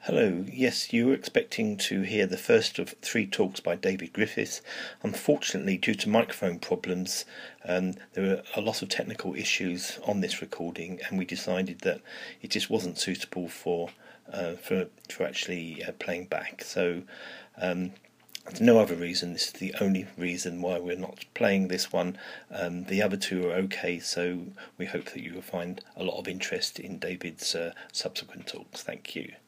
Hello, yes, you were expecting to hear the first of three talks by David Griffiths. Unfortunately, due to microphone problems, there were a lot of technical issues on this recording, and we decided that it just wasn't suitable for actually playing back. So there's no other reason. This is the only reason why we're not playing this one. The other two are okay, so we hope that you will find a lot of interest in David's subsequent talks. Thank you.